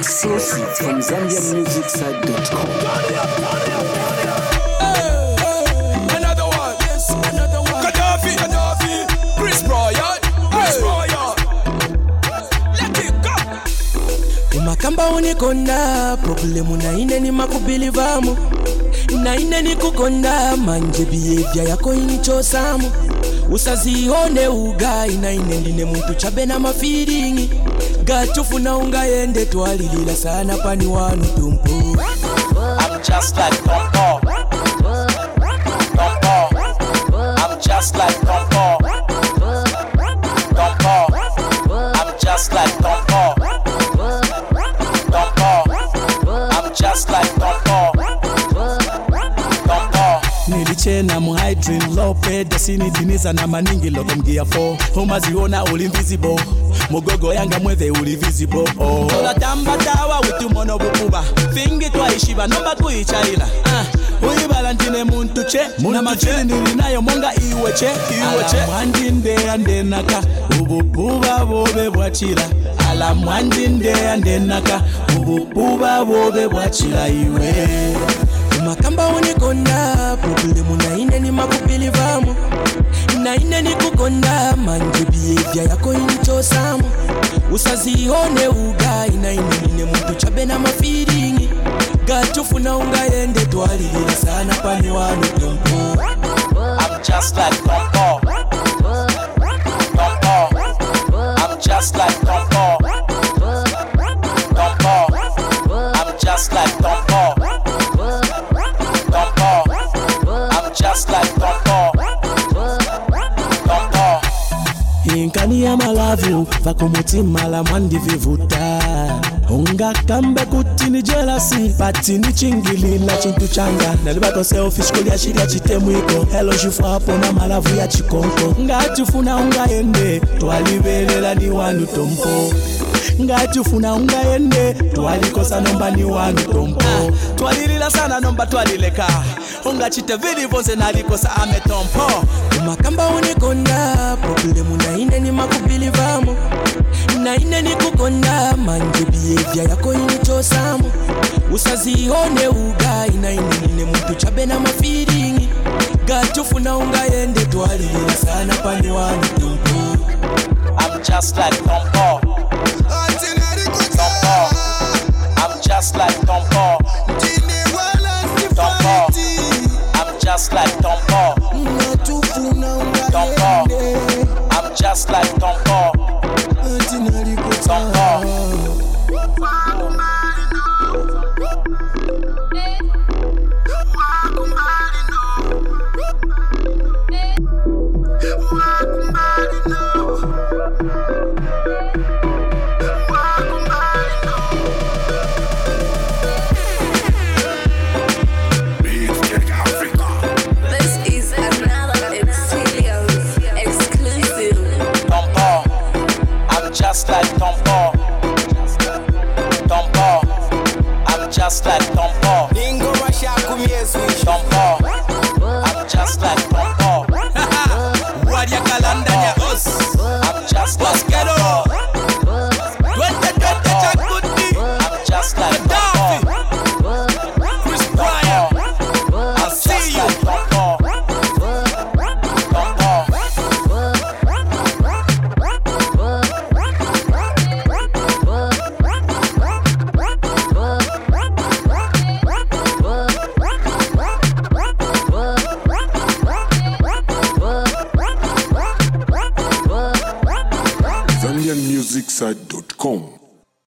Exclusive from ZambianMusicSite.com. Another one, yes, another one. Gaddafi, Chris Brown, let it go. Umakamba unikonda, problemu na ine ni makubilivamu. Na ine ni kukonda, manje behavior yako inichosamu. Usazione ugai na ine ndine muntu chabe na mafiringi. Gatufuna ungayende twalilila sana pani wanu tumpo. I'm just like Tompo. I'm just like Tompo. I'm just like Tompo. I'm just like Tompo. Nilichena muhydrin lope desini diniza na maningi loko mgia 4 Homaziona uli invisible Mugogo yanga mwethe uli visible Tola tamba tawa witu mono bukuba Fingi twaishiba nomba kuichaila Ui balantine muntu che Na machini nilinayo monga iweche Ala mwandinde andenaka Ubububa bobe bwachila Ala mwandinde andenaka Ubububa bobe bwachila iwe Umakamba unikonda, problemu na ine ni makubilivamu. Na ine ni kukonda, manje behavior yako inichosamu. Usazione ugai na ine nine muntu chabe na mafiringi. Gatufuna ungayende twalilila sana pani wanu tumpo. I'm just like Tompo. I'm just like Tompo. I'm just like Tompo. I'm just like Tompo. Inkani ya malavu Vako mutima la mwandi vivuta Unga kambe kutini jealousy Patini chingilila chintu changa Nalibako selfish kulia shiria chitemwiko Hello shifu hapo na malavu ya chikonko Ngatufuna unga ende Twalibelela ni wanu tompo Ngatufuna unga ende Twalikosa nomba ni wanu tompo Twalilila sana nomba twalileka Unga chite vili vonze nalikosa ame tompo Umakamba unikonda, problemu na ine ni makubilivamu. Na ine ni kukonda, manje behavior yako inichosamu. Usazione ugai na ine nine muntu chabe na mafiringi. Gatufuna ungayende twalilila sana pani wanu tumpo. I'm just like Tompo. I'm just like Tompo. I'm just like Tompo. I'm just like Tompo. Just like Tompo. I'm just like Tompo. I'm just like Tompo. Wadia kalanda nya os I'm just like Tompo. I'm just like Tompo. Chris Brown, I'll see you. ZambianMusicSite.com.